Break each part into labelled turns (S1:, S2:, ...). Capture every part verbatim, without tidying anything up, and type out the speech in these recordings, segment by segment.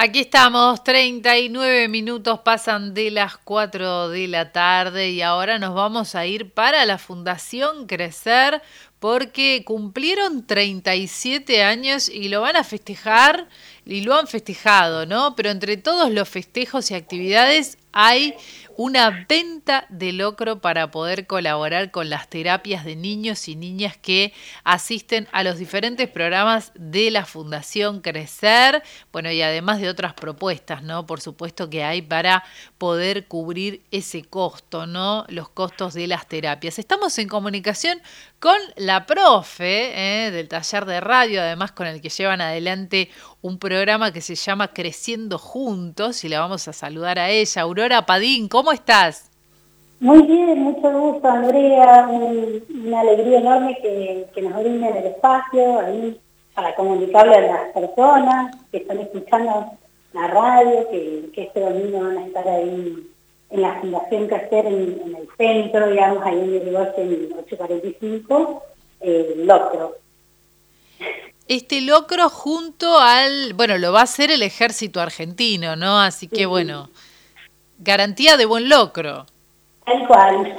S1: Aquí estamos, treinta y nueve minutos pasan de las cuatro de la tarde y ahora nos vamos a ir para la Fundación Crecer porque cumplieron treinta y siete años y lo van a festejar y lo han festejado, ¿no? Pero entre todos los festejos y actividades hay una venta de locro para poder colaborar con las terapias de niños y niñas que asisten a los diferentes programas de la Fundación Crecer, bueno, y además de otras propuestas, ¿no? Por supuesto que hay para poder cubrir ese costo, ¿no? Los costos de las terapias. Estamos en comunicación con la profe ¿eh? del taller de radio, además con el que llevan adelante un programa que se llama Creciendo Juntos, y la vamos a saludar a ella. Aurora Padín, ¿cómo estás?
S2: Muy bien, mucho gusto, Andrea. Un, una alegría enorme que, que nos brinden el espacio ahí para comunicarle a las personas que están escuchando la radio, que, que este domingo van a estar ahí en la Fundación Crecer, en, en el centro, digamos, ahí en el en ocho cuarenta y cinco, eh, Locro.
S1: Este locro junto al, bueno, lo va a hacer el ejército argentino, ¿no? Así que, bueno, garantía de buen locro.
S2: Tal cual,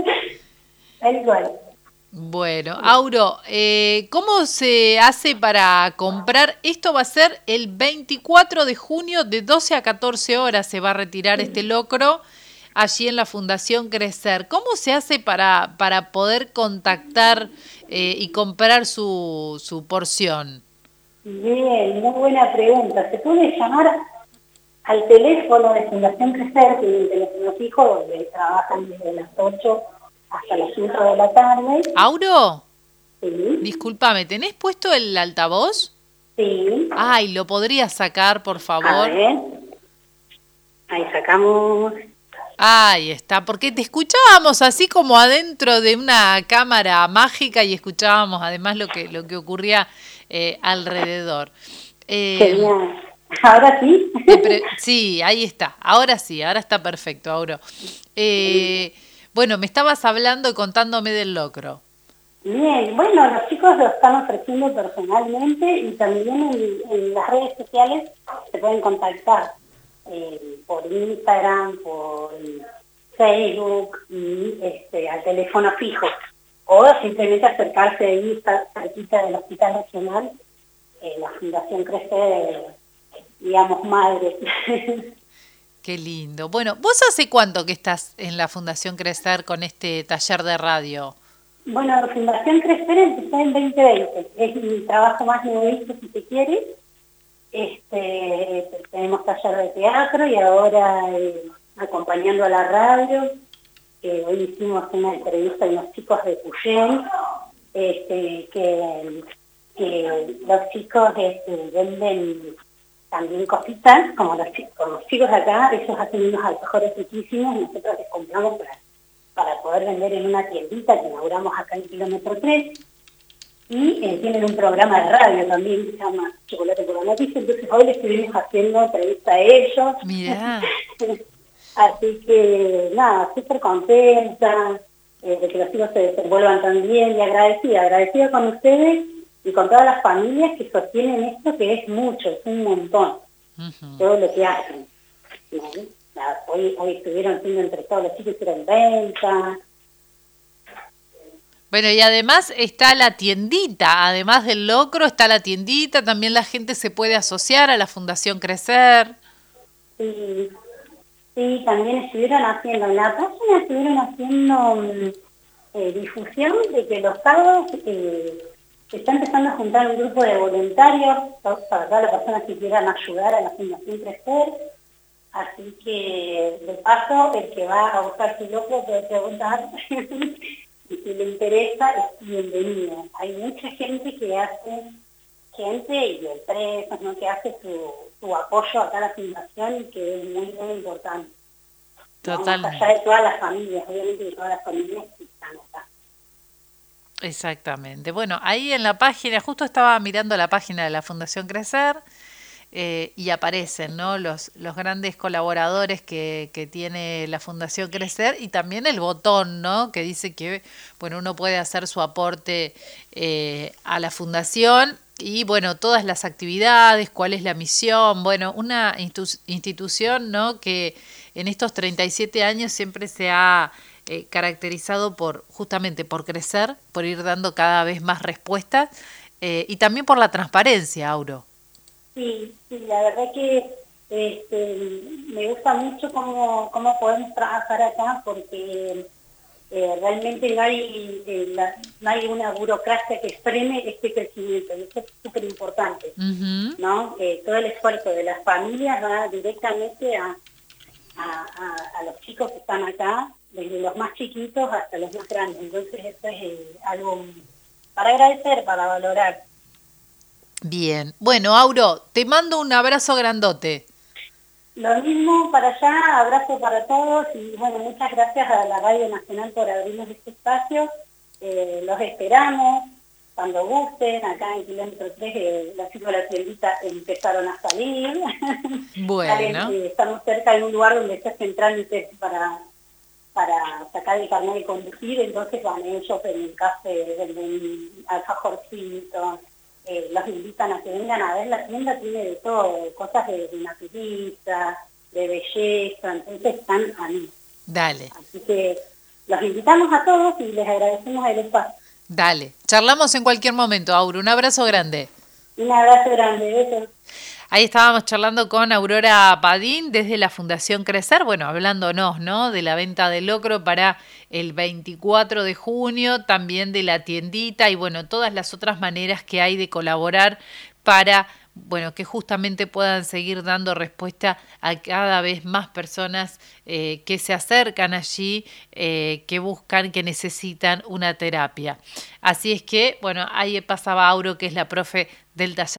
S2: tal cual.
S1: Bueno, Auro, eh, ¿cómo se hace para comprar? Esto va a ser el veinticuatro de junio de doce a catorce horas, se va a retirar este locro allí en la Fundación Crecer. ¿Cómo se hace para, para poder contactar eh, y comprar su, su porción?
S2: Bien, muy buena pregunta. Se puede llamar al teléfono de Fundación Crecer, que es un teléfono fijo donde trabajan desde las ocho hasta las cinco de la tarde.
S1: ¿Auro?
S2: Sí.
S1: Discúlpame, ¿tenés puesto el altavoz?
S2: Sí.
S1: Ay, ¿lo podrías sacar, por favor?
S2: A ver. Ahí sacamos.
S1: Ahí está, porque te escuchábamos así como adentro de una cámara mágica y escuchábamos además lo que, lo que ocurría eh, alrededor.
S2: Eh, Genial. ¿Ahora sí?
S1: Pre- sí, ahí está, ahora sí, ahora está perfecto, Auro. Eh, bueno, me estabas hablando y contándome del locro.
S2: Bien, bueno, los chicos lo están ofreciendo personalmente y también en, en las redes sociales se pueden contactar. Eh, por Instagram, por Facebook y este, al teléfono fijo, o simplemente acercarse ahí, está cerquita del Hospital Nacional, eh, la Fundación Crecer, digamos, madre.
S1: Qué lindo. Bueno, ¿vos hace cuánto que estás en la Fundación Crecer con este taller de radio?
S2: Bueno, la Fundación Crecer empezó en veinte veinte, es mi trabajo más nuevito, si se quiere. Este, tenemos taller de teatro y ahora eh, acompañando a la radio. Eh, hoy hicimos una entrevista a unos chicos de Puyén, este, que, que los chicos este, venden también cositas, como los, como los chicos de acá, ellos hacen unos alfajores riquísimos, nosotros les compramos para, para poder vender en una tiendita que inauguramos acá en Kilómetro tres. Y eh, tienen un programa de radio también que se llama Chocolate por la Noticia, entonces hoy le estuvimos haciendo entrevista a ellos.
S1: Mirá.
S2: Así que nada, súper contenta eh, de que los chicos se desenvuelvan tan bien y agradecida, agradecida con ustedes y con todas las familias que sostienen esto, que es mucho, es un montón, uh-huh. todo lo que hacen. ¿No? Nada, hoy, hoy estuvieron siendo entre todos los chicos que hicieron venta.
S1: Bueno, y además está la tiendita, además del locro está la tiendita, también la gente se puede asociar a la Fundación Crecer.
S2: Sí, sí, también estuvieron haciendo, en la página estuvieron haciendo eh, difusión de que los sábados eh, se está empezando a juntar un grupo de voluntarios para todas las personas que quieran ayudar a la Fundación Crecer. Así que, de paso, el que va a buscar su locro puede preguntar. Y si le interesa, es bienvenido. Hay mucha gente que hace, gente y empresas, ¿no? que hace su, su apoyo acá a la Fundación y que es muy, muy importante.
S1: Total.
S2: ¿No? Más allá de todas las familias, obviamente de todas las familias que están acá.
S1: Exactamente. Bueno, ahí en la página, justo estaba mirando la página de la Fundación Crecer, Eh, y aparecen, ¿no? los, los grandes colaboradores que, que tiene la Fundación Crecer y también el botón, ¿no? que dice que bueno, uno puede hacer su aporte eh, a la Fundación y bueno, todas las actividades, cuál es la misión, bueno, una institu- institución, ¿no? Que en estos treinta y siete años siempre se ha eh, caracterizado por justamente por crecer, por ir dando cada vez más respuestas eh, y también por la transparencia, Auro.
S2: Sí, sí, la verdad que este, me gusta mucho cómo, cómo podemos trabajar acá porque eh, realmente no hay, eh, la- no hay una burocracia que frene este crecimiento y eso es súper importante,
S1: Ujú.
S2: ¿no? Eh, todo el esfuerzo de las familias va directamente a, a, a- a los chicos que están acá, desde los más chiquitos hasta los más grandes, entonces eso es eh, algo para agradecer, para valorar.
S1: Bien. Bueno, Auro, te mando un abrazo grandote.
S2: Lo mismo para allá, abrazo para todos y bueno, muchas gracias a la Radio Nacional por abrirnos este espacio. Eh, los esperamos cuando gusten, acá en kilómetro tres eh, las chicos de la tiendita empezaron a salir. Salen,
S1: Bueno,
S2: eh, estamos cerca de un lugar donde se hacen trámites para, para sacar el carnet de conducir, entonces van ellos en el café, venden alfajorcitos, eh, los invitan a que vengan a ver, la tienda tiene de todo, cosas de, de naturista, de belleza, entonces están ahí.
S1: dale,
S2: Así que los invitamos a todos y les agradecemos el espacio.
S1: dale. Charlamos en cualquier momento, Auro. Un abrazo grande.
S2: Un abrazo grande, besos.
S1: Ahí estábamos charlando con Aurora Padín desde la Fundación Crecer, bueno, hablándonos, ¿no? De la venta de locro para el veinticuatro de junio, también de la tiendita y bueno, todas las otras maneras que hay de colaborar para, bueno, que justamente puedan seguir dando respuesta a cada vez más personas eh, que se acercan allí, eh, que buscan, que necesitan una terapia. Así es que, bueno, ahí pasaba Auro, que es la profe del taller.